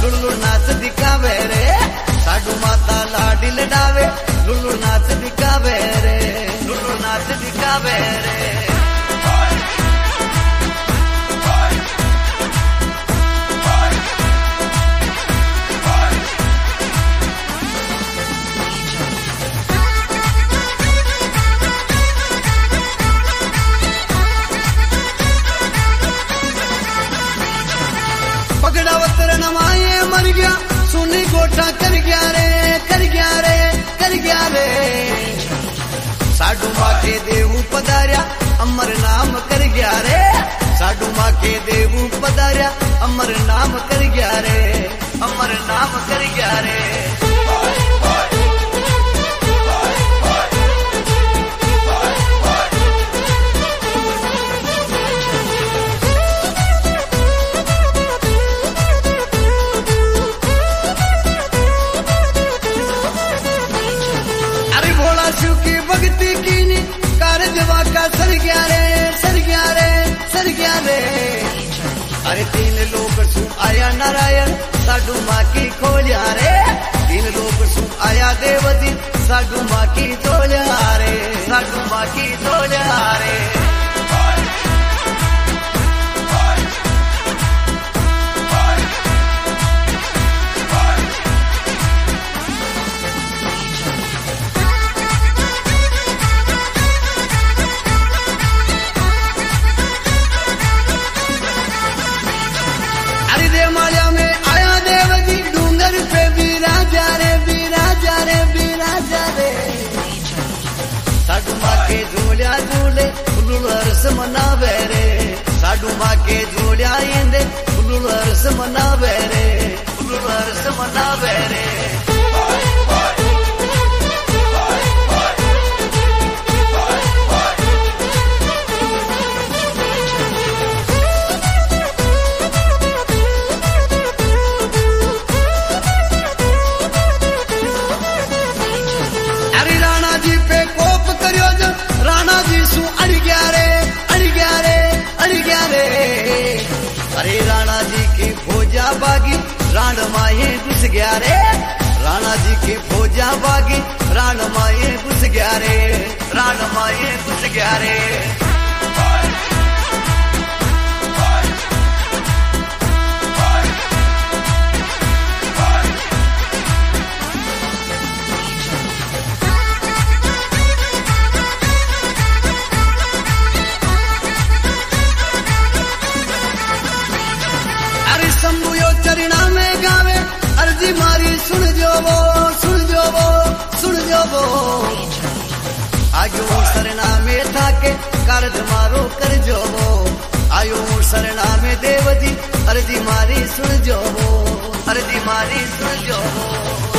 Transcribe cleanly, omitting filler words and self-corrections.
Lulu नाच दिखावे रे, साडू माता लाडी लडावे, लुल्लू नाच दिखावे रे, लुल्लू नाच दिखावे रे। पगड़ा वतरन माए मर गया, सोनी गोटा कर गया रे, कर गया रे, कर गया रे। साडू माँ के देवू पधार्या, अमर नाम कर गया रे, साडू माँ के देवू पधार्या, अमर नाम कर गया रे, अमर नाम कर गया रे। भक्ति की नी कारजवा का सर गया रे, सर गया रे, सर गया रे। अरे तीन लोग सु आया नारायण, साडू माँ की खोलिया रे, तीन लोग सु आया देवती, साडू माँ की तोलिया रे, साडू माँ की तोलिया रे। माया में आया देवजी, डूंगर पे बिराजा रे, बिराजा रे, बिराजा रे। साडू माँ के झोलिया झूले, फुल्लू हर्ष मनावे रे, साडू माँ के झोलिया इंदे, फुल्लू हर्ष मनावे रे, फुल्लू हर्ष मनावे रे। राणा जी सु अड़ गया रे, अड़ गया रे, अड़ गया रे। अरे राणा जी की फौजा बागी, राण माए घुस गया रे, राणा जी की फौजा बागी, राण माए घुस गया रे, राण माए घुस गया रे। शंभु यो चरणा में गावे, अर्जी मारी सुन जो वो, सुन जो वो, सुन जो वो। आयो शरणा में था के कार्य मारो कर जो वो, आयो शरणा में देवजी, अर्जी मारी सुन जो वो, अर्जी मारी सुन जो वो।